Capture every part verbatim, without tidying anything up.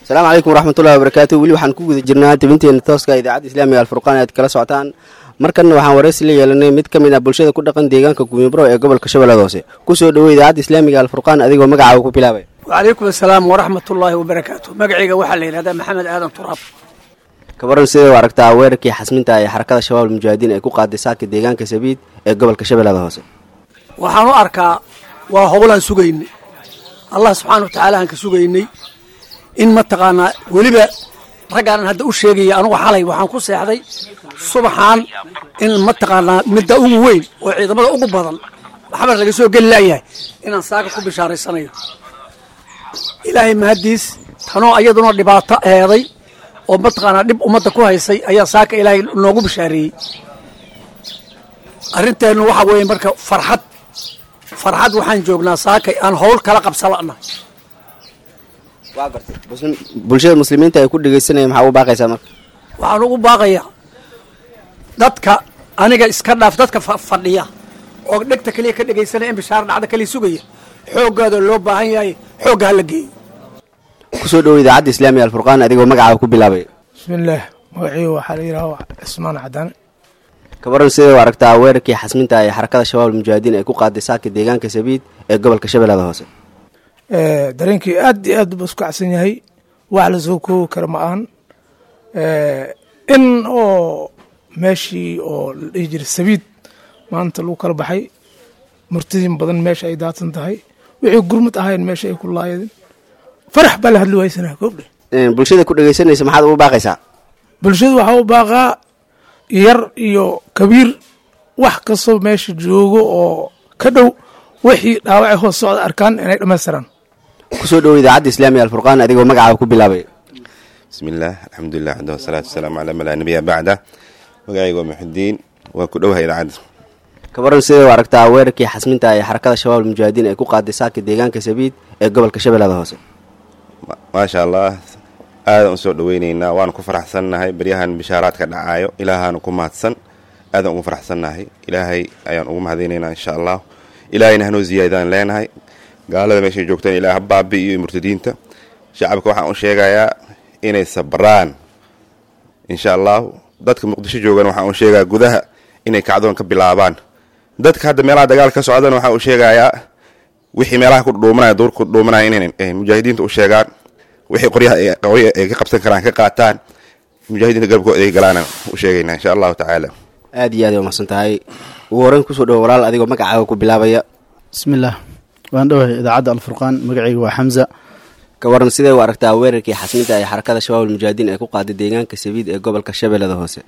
السلام عليكم ورحمة الله وبركاته. ولي waxaan ku guda jirnaa tibinteena tooska idaacada Islaamiga Al-Furqaan ee kala socotaan. markan waxaan wareysi la yeelanay mid kamid ah bulshada ku dhaqan deegaanka Kuwinbro ee gobolka Shabeellaha Hoose. ku soo dhaweey idaacada Islaamiga Al-Furqaan adigoo magacaaga ku bilaabay. وعليكم السلام ورحمة الله وبركاته. مقعيقة وحل هذا محمد آدم تراب. kabaran sidoo aragtaa weerarkii xasminta ay xarakada shabaab mujaahidiin ay ku qaaday saaka deegaanka Sabiid ee gobolka Shabeellaha Hoose. waxaan u arkaa waa howlan sugaynay Allah subhanahu wa ta'ala aan ka sugaynay in ma taqaana waliba ragaan hadda u sheegay anigu xalay waxaan ku seexday subaxaan in ma taqaana midda ugu weyn oo ciidamada ugu badan maxamed laga soo gal laayahay inaan saaka ku bishaaraysanayo ilaahay mahadiis tanoo ayaduna dhibaato eeday oo ma taqaana dib umada ku haysay ayaa saaka ilaahay noogu bishaareeyay arinteenu waxa weeye marka farxad farxad waxaan joognaa saaka aan howl kala qabsalana bulshada muslimiinta ay ku dhageysanayaan maxaa u baaqaysaa marka waxaan ugu baaqayaa dadka aniga iska dhaaf dadka fadhiya oo dhegta kaliya ka dhageysanaya in bishaar dhacda kaliya sugaya xooggaada loo baahan yahay xoogga la geeyo ku soo dhaweey idaacada Islaamiga Al-Furqaan adigoo magacaaga ku bilaabay. bismillaah magaciigu waxa la yiraahdaa Ismaan Cadaan. kabaran sidoo aragtaa weerarkii xasminta ay xarakada shabaab mujaahidiin ay ku qaaday saaka deegaanka Sabiid ee gobolka Shabeellaha Hoose. ee dareenkii aad iyo aad buu kacsan yahay wax la soo koobi karo ma ahan ee in oo meeshii oo dhijir Sabiid maanta lagu kala baxay murtidin badan meesha ay daadsan tahay wixii gurmad ahayn meesha ay ku laayeen farax bal hadlu waysanaa goobde ee bulshada ku dhageysanaysa maxaad ugu baaqaysaa bulshada waxa uu baaqaa yar iyo kabiir wax kasto meesha joogo oo ka dhow wixii dhaawac hoos socda arkaan inay dhameystiraan ku soo dhaweey idaacada Islaamiga Al-Furqaan adigoo magacaaga ku bilaabay. bismillaah alxamdulillaah wa salaatu wasalaamu ala man laa nabiyya ba'da magacaygu Muxudiin waa ku dhawahay idaacada. kabaran sidoo aragtaa weerarkii xasminta ay xarakada shabaab mujaahidiin ay ku qaaday saaka deegaanka Sabiid ee gobolka Shabeellaha Hoose. ma sha Allah aad aan soo dhaweynaynaa waan ku faraxsanahay bariyahan bishaaraadka dhacaayo ilaahaana ku mahadsan aad aan ugu faraxsanahay ilaahay ayaan ugu mahadinaynaa insha Allah ilaahayna hanoo ziyaadaan leenahay gaalada meesha joogtaan ilaaha baabi iyo murtadiinta shacabka waxaan u sheegayaa inay sabraan insha Allah dadka muqdisho joogan waxaan u sheegaa gudaha inay kacdoon ka bilaabaan dadka hadda meelaha dagaal ka socdaan waxaan u sheegayaa wixii meelaha ku dhuumanaya door ku dhuumanaya inay mujaahidiinta u sheegaan wixii qoryaha ay ka qabsan karaan ka qaataan mujaahidiinta galabkooda ay galaan u sheegaynaa insha Allah ta'ala. aad iyo aad u mahadsantahay ugu horreyn ku soo dhaw walaal adigoo magacaaga ku bilaabaya. bismillaah waan dhawahay idaacada Al-Furqaan magacaygu waa Hamza. kawaran sidee u aragtaa weerarkii xasminta ay xarakada shabaab mujaahidiin ay ku qaaday deegaanka Sabiid ee gobolka Shabeellaha Hoose.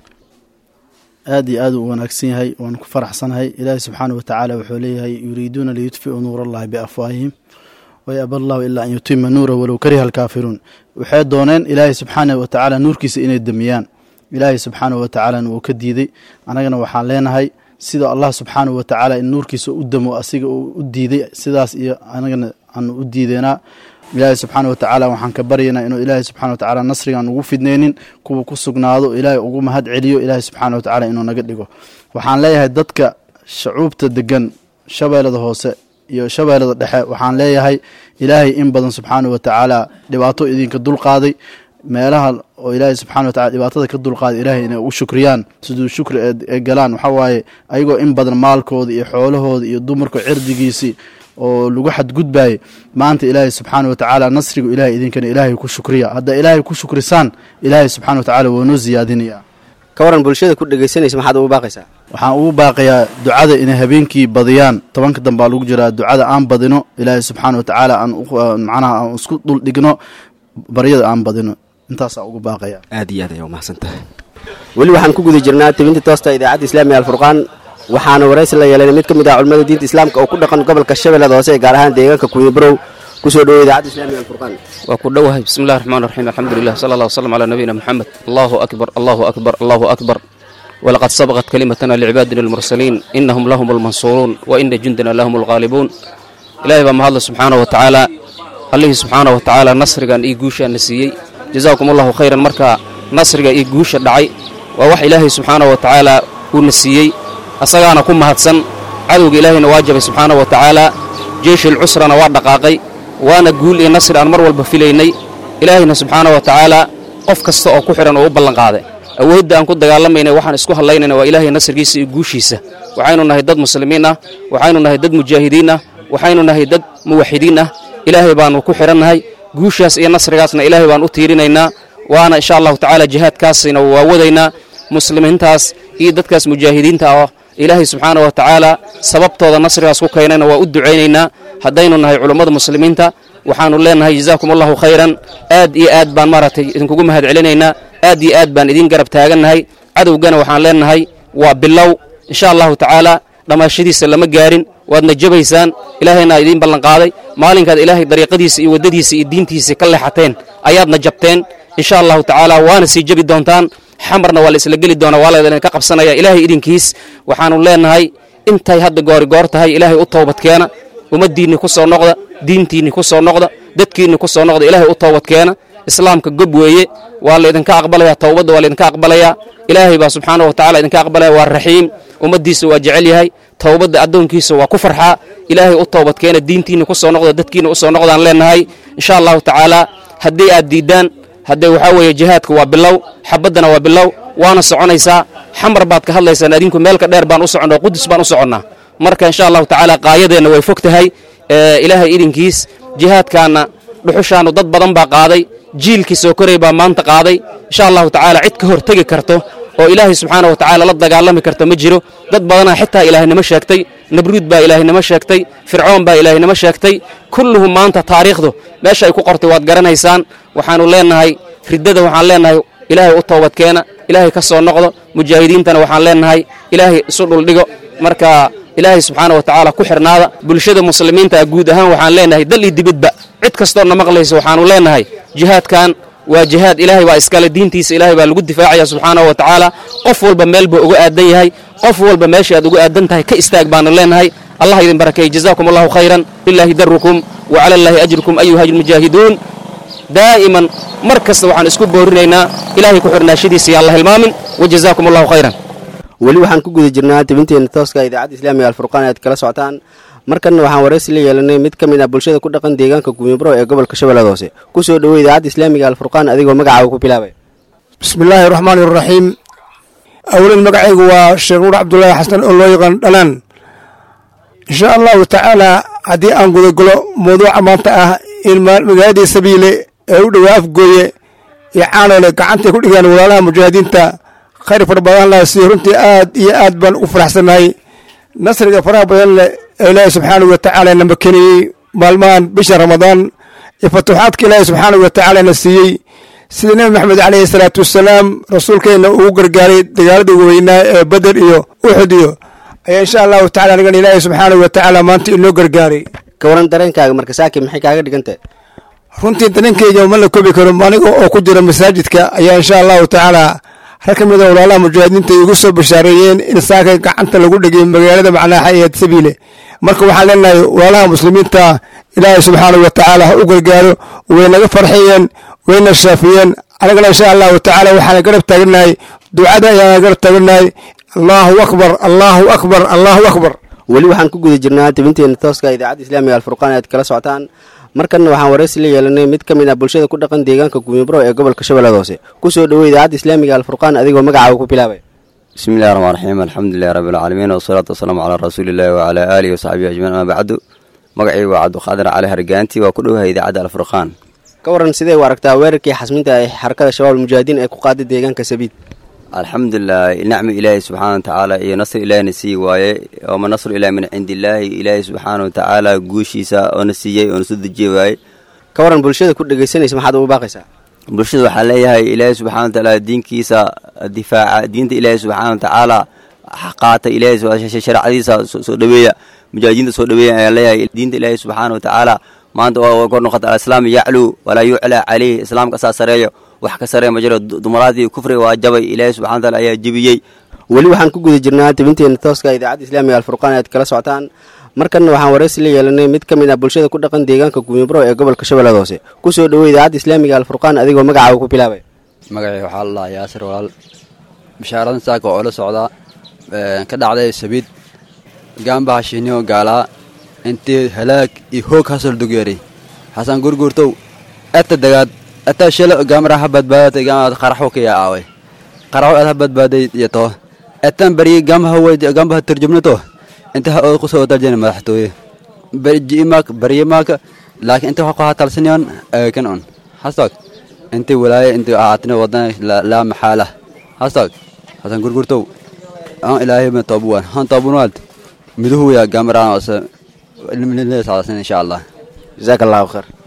aad iyo aad u wanaagsan yahay waan ku faraxsanahay ilaahay subxaanahu wa ta'ala wuxuu leeyahay yuriiduuna liyutfi'u nuurallahi biafwaahihim ويأبى الله إلا أن يتم نوره ولو كره الكافرون وحيد دونين إلهي سبحانه وتعالى نور كيس إني الدميان إلهي سبحانه وتعالى وكديدي أنا جنا وحالين هاي سيدا الله سبحانه وتعالى النور كيس قدم وأسيق وديدي سيداس أنا جنا أن وديدنا إلهي سبحانه وتعالى وحن كبرينا إنه إلهي سبحانه وتعالى نصري عن وقوف اثنين كوب كسقنا هذا إلهي وقوم هاد عليو إلهي سبحانه وتعالى إنه نقدقه وحن لا يهددك شعوب تدقن شباب هذا iyo shabeellada dhexe waxaan leeyahay ilaahay in badan subxaanahu wa ta'ala dhibaato idinka dul qaaday meelaha oo ilaahay subxaanahu wa ta'ala dhibaatada ka dul qaaday ilaahay inay u shukriyaan sidoo shukri ee galaan waxa waaye ayagoo in badan maalkooda iyo xoolahooda iyo dumarka cirdigiisi oo lagu xadgudbay maanta ilaahay subxaanahu wa ta'ala nasrigu ilaahay idinkana ilaahay ku shukriya hadda ilaahay ku shukrisaan ilaahay subxaanahu wa ta'ala wuu noo ziyaadinaya. kawaran bulshada ku dhageysanaysa maxaad ugu baaqaysaa waxaan ugu baaqayaa ducada inay habeenkii badiyaan tobanka dambe lagu jiraa ducada aan badino ilaahay subxaanahu wa ta'ala aan macnaha aan isku dul dhigno baryada aan badino intaas aan ugu baaqayaa. aad iyo aad ayuu mahadsantahay wali waxaan ku guda jirnaa tibinta toosta idaacada Islaamiga Al-Furqaan waxaana wareysi la yeelanay mid kamid ah culimada diinta islaamka oo ku dhaqan gobolka Shabeellaha Hoose gaar ahaan deegaanka Kuwinbro ku soo dhaweey idaacada Islaamiga Al-Furqaan. waa ku dhawahay bismillaahir rahmaanir rahiim alxamdulillaah sallallahu alayhi wa sallam ala nabiyina Muhammad Allahu akbar Allahu akbar Allahu akbar ولقد سبقت كلمتنا لعبادنا المرسلين إنهم لهم المنصورون وإن جندنا لهم الغالبون. إلهي بما الله سبحانه وتعالى الله سبحانه وتعالى نصر كان إيجوشا نسيي جزاكم الله خيرا مركا نصر كان إيجوشا دعي ووح إلهي سبحانه وتعالى ونسيي أصلاً كم هاتسن عدو إلهي نواجب سبحانه وتعالى جيش العسرة نواد دقاقي وأنا أقول إن نصر أن مروى البفليني ilaahayna subxaanahu wa tacaala qof kasta oo ku xidhan oo u ballanqaaday awoodda aan ku dagaalamayna waxaan isku hadlaynayna waa ilaahay nasrigiisa iyo guushiisa waxaynu nahay dad muslimiin ah waxaynu nahay dad mujaahidiin ah waxaynu nahay dad muwaxidiin ah ilaahay baanu ku xidhannahay guushaas iyo nasrigaasna ilaahay baan u tiirinaynaa waana insha allahu tacaala jihaadkaasina waa wadaynaa muslimiintaas iyo dadkaas mujaahidiinta ah ilaahay subxaanahu wa tacaala sababtooda nasrigaas ku keenayna waa u ducaynaynaa haddaynu nahay culummada muslimiinta waxaanu leenahay jazaakum allahu khayran aad iyo aad baan maaragtay idinkugu mahad celinaynaa aad iyo aad baan idin garab taagannahay cadowgana waxaan leenahay waa bilow insha allahu tacaala dhammaashadiisa lama gaarin waadna jabaysaan ilaahayna idiin ballanqaaday maalinkaad ilaahay dariiqadiisa iyo waddadiisa iyo diintiisa ka leexateen ayaadna jabteen insha allahu tacaala waana sii jabi doontaan xamarna waa la isla geli doonaa waa laydinka qabsanaya ilaahay idinkiis waxaanu leenahay intay hadda goori goor tahay ilaahay u toobadkeena ummaddiinni ku soo noqda diintiinni ku soo noqda dadkiinni ku soo noqda ilaahay u toobadkeena islaamka gob weeye waa laydinka aqbalayaa towbadda waa laydinka aqbalayaa ilaahay baa subxaanahu wa tacala idinka aqbalaya waa raxiim ummaddiisa waa jecel yahay towbadda addoonkiisa waa ku farxaa ilaahay u toobadkeena diintiinni ku soo noqda dadkiinni u soo noqdaan leenahay insha allahu tacaala haddii aad diiddaan haddee waxaa weeye jihaadka waa bilow xabaddana waa bilow waana soconaysaa xamar baad ka hadlaysaan adinku meelka dheer baan u soconnaa qudus baan u soconnaa marka insha allahu tacaala qaayadeenna way fog tahay ilaahay idinkiis jihaadkaanna dhuxushaannu dad badan baa qaaday jiilkii soo koray baa maanta qaaday insha allahu tacaala cid ka hortegi karto oo ilaahay subxaanahu wa tacaala la dagaalami karto ma jiro dad badanaa xitaa ilaahnimo sheegtay nabruud baa ilaahnimo sheegtay fircoon baa ilaahnimo sheegtay kulluhum maanta taariikhdu meesha ay ku qortay waad garanaysaan waxaanu leenahay riddada waxaan leenahay ilaahay u toobadkeena ilaahay ka soo noqdo mujaahidiintana waxaan leenahay ilaahay isu dhuldhigo marka ilaahay subxaana wa tacaala ku xirnaada bulshada muslimiinta guud ahaan waxaan leenahay dal iyo dibadba cid kastoo na maqlaysa waxaanu leenahay jihaadkan waa jihaad ilaahay baa iskale diintiisa ilaahay baa lagu difaacaya subxaanahu wa tacaala qof walba meel buu uga aadan yahay qof walba meesha aad uga aadan tahay ka istaag baanu leenahay allah idin barakeeye jazaakum allahu khayran lilaahi darukum wa cala allaahi ajrukum ayuha almujaahiduun daa'iman mar kasta waxaan isku boorinaynaa ilaahay ku xirnaashadiisa yaan la hilmaamin wa jazaakum allahu khayran weli waxaan ku guda jirnaa tibinteena tooska idaacadda islaamiga alfurqaan aad kala socotaan markanna waxaan waraysi la yeelanay mid ka mid ah bulshada ku dhaqan deegaanka guumibro ee gobolka shabeellada hoose ku soo dhowo idaacadda islaamiga alfurqaan adigoo magacaaga ku bilaabay bismillaahi raxmaani raxiim awlan magacaygu waa sheekh nuur cabdulaahi xasan oo loo yaqaan dhanaan insha allahu tacaalaa haddii aan gudagalo mawduuca maanta ah in magaaladii sabiile ee u dhowaa afgooye iyo caanole gacantay ku dhigaan walaalaha mujaahidiinta khayr fara badan laha si runtii aad iyo aad baan ugu faraxsannahay nasriga faraha badan leh ee ilaahay subxaanahu wa tacaala na makeniyey maalmahan bisha ramadaan iyo fatuuxaadka ilaahay subxaanahu wa tacaala na siiyey sida nebi maxamed caleyhi salaatu wasalaam rasuulkeenna ugu gargaaray dagaaladii weynaa ee beder iyo uxud iyo ayaa insha allahu tacala anigan ilaahay subxaanahu wa tacaala maanta inoo gargaaray ka waran dareenkaaga marka saaki maxay kaaga dhigantahay runtii dareenkayga ma la koobi karo aniga oo ku jira masaajidka ayaa insha allahu tacaala rag ka mid a walaalaha mujaahidiinta igu soo bashaareeyeen in saaka gacanta lagu dhigay magaalada macnaaxa ee sabiile marka waxaan leenahay walaalaha muslimiinta ilaahay subxaanahu wa tacaala ha u gargaaro way naga farxiyeen wayna shaafiyeen anagana insha allahu tacaala waxaana garab taaganahay ducada ayaana garab taaganahay allahu akbar allahu akbar allahu akbar weli waxaan ku guda jirnaa tibinteena tooska idaacadda islaamiga alfurqaan aad kala socotaan markanna waxaan waraysi la yeelanay mid ka mid ah bulshada ku dhaqan deegaanka guumibro ee gobolka shabeellada hoose ku soo dhowo idaacadda islaamiga alfurqaan adigoo magacaaga ku bilaabay bismillahi raxmaan raxiim alxamdulilahi rabbi alcaalamiin wasalaatu wasalaamu calaa rasuulillahi wacalaa aalihi wasaxbihi ajmaciin amaa bacdu magacii waa cabduqaadir cali hargaanti waa ku dhowahay idaacadda alfurqaan ka waran sidee u aragtaa weerarkii xasminta ee xarakada shabaab almujaahidiin ay ku qaaday deegaanka sabiid alxamdulilah nacmi ilaahi subxaana wa tacaala iyo nasr ilaahina sii waaye ooma nasru ilahi min cindi illaahi ilaahi subxaana wa tacaala guushiisa oona siiyey oona soo dejiye waaye ka waran bulshada ku dhegaysanaysa maxaad ugu baaqaysaa bulshada waxaa leeyahay ilaahi subxana wa tacaala diinkiisa difaaca diinta ilaahi subxaana wa tacaala qaata ilaahi sharcadiisa soo dhaweeya mujaahidiinta soo dhaweeya ayaan leeyahay diinta ilaahi subxaana wa tacaala maanta waa kor noqota alislaam yacluu walaa yuclaa caleyh islaamka saa sareeyo wax ka saree ma jiro dumaraadii kufriga waa jabay ilaahi subxana wa taala ayaa jebiyey weli waxaan ku guda jirnaa tibinteena tooska idaacadda islaamiga alfurqaan aad kala socotaan markanna waxaan waraysi la yeelanay mid ka mid ah bulshada ku dhaqan deegaanka guumibro ee gobolka shabeellada hoose ku soo dhowo idaacadda islaamiga alfurqaan adigoo magacaaga ku bilaabay magacii waxaa la lahaa yaasir walaal bishaaradan saaka oo la socdaa ka dhacday sabiid gaambaha shiiniho gaalaa intii halaag iyo hoog hasal dugyeeray xasan gurguurtow eta dagaad أتا شل جامرة حبت بات جامرة قرحو كيا عوي قرحو أتا حبت بات يتوه أتن بري جام هو جام به ترجمته أنت قصة ترجمة محتوي بري ماك بري ماك لكن أنت حقها تلسنيان كنون حسك أنت ولاية أنت أعطنا وضنا لا, لا محالة حسك حسن قرقرتو أنا إلهي من طابوان هان طابون والد مدهو يا جامرة أصلا إن شاء الله جزاك الله خير